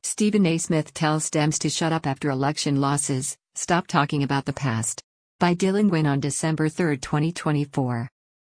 Stephen A. Smith tells Dems to shut up after election losses, stop talking about the past. By Dylan Wynn on December 3, 2024.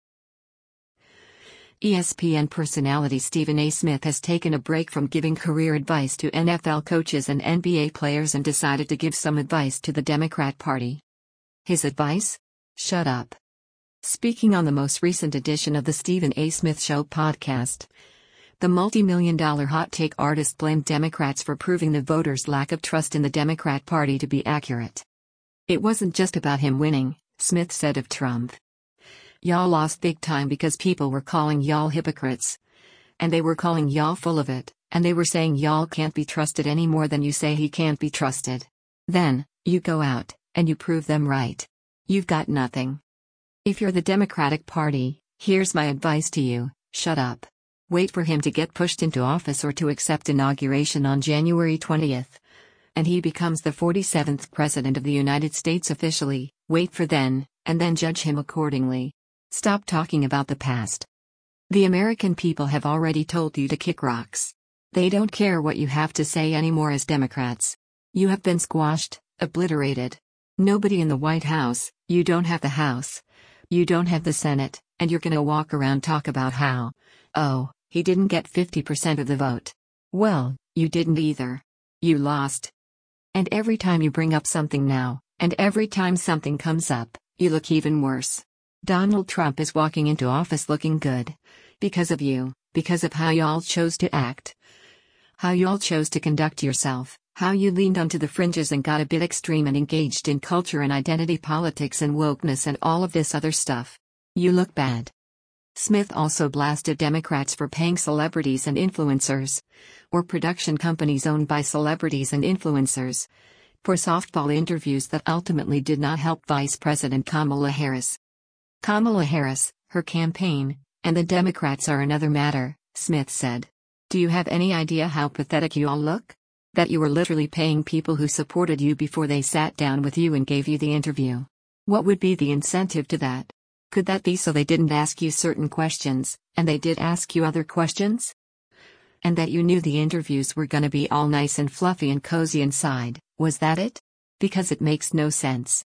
ESPN personality Stephen A. Smith has taken a break from giving career advice to NFL coaches and NBA players and decided to give some advice to the Democrat Party. His advice? Shut up. Speaking on the most recent edition of the Stephen A. Smith Show podcast, the multi-million-dollar hot take artist blamed Democrats for proving the voters' lack of trust in the Democrat Party to be accurate. It wasn't just about him winning, Smith said of Trump. Y'all lost big time because people were calling y'all hypocrites. And they were calling y'all full of it, and they were saying y'all can't be trusted any more than you say he can't be trusted. Then, you go out, and you prove them right. You've got nothing. If you're the Democratic Party, here's my advice to you, shut up. Wait for him to get pushed into office or to accept inauguration on January 20th. And he becomes the 47th President of the United States officially, wait for then, and then judge him accordingly. Stop talking about the past. The American people have already told you to kick rocks. They don't care what you have to say anymore as Democrats. You have been squashed, obliterated. Nobody in the White House, you don't have the House. You don't have the Senate, and you're gonna walk around talk about how, oh, he didn't get 50% of the vote. Well, you didn't either. You lost. And every time you bring up something now, and every time something comes up, you look even worse. Donald Trump is walking into office looking good. Because of you, because of how y'all chose to act. How y'all chose to conduct yourself, how you leaned onto the fringes and got a bit extreme and engaged in culture and identity politics and wokeness and all of this other stuff. You look bad. Smith also blasted Democrats for paying celebrities and influencers, or production companies owned by celebrities and influencers, for softball interviews that ultimately did not help Vice President Kamala Harris. Kamala Harris, her campaign, and the Democrats are another matter, Smith said. Do you have any idea how pathetic you all look? That you were literally paying people who supported you before they sat down with you and gave you the interview. What would be the incentive to that? Could that be so they didn't ask you certain questions, and they did ask you other questions? And that you knew the interviews were gonna be all nice and fluffy and cozy inside, was that it? Because it makes no sense.